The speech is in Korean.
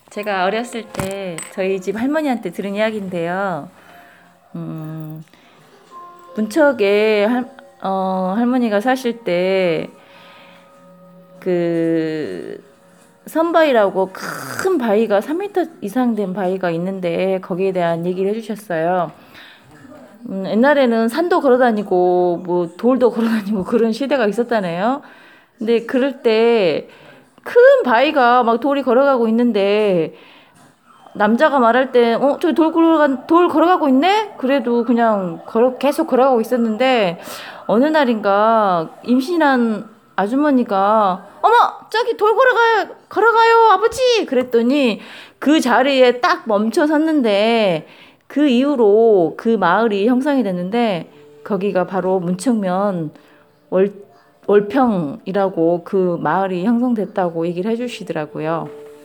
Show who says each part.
Speaker 1: 제가 어렸을 때 저희 집 할머니한테 들은 이야기인데요. 문척에 할머니가 사실 때 그 선바위라고 큰 바위가 3m 이상 된 바위가 있는데 거기에 대한 얘기를 해주셨어요. 옛날에는 산도 걸어다니고 뭐 돌도 걸어다니고 그런 시대가 있었다네요. 근데 그럴 때 큰 바위가 막 돌이 걸어가고 있는데 남자가 말할 때, 저기 돌 걸어가고 있네? 그래도 그냥 계속 걸어가고 있었는데, 어느 날인가 임신한 아주머니가, 어머! 저기 걸어가요, 아버지! 그랬더니 그 자리에 딱 멈춰 섰는데, 그 이후로 그 마을이 형성이 됐는데, 거기가 바로 문청면 월평이라고 그 마을이 형성됐다고 얘기를 해주시더라고요.